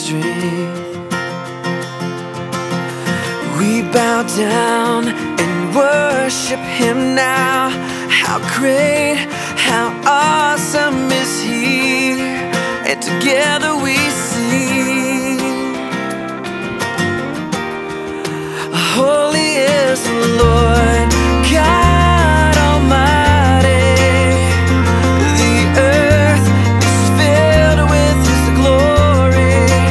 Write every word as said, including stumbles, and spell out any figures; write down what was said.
strength. We bow down and worship Him now. How great, how awesome is He, and together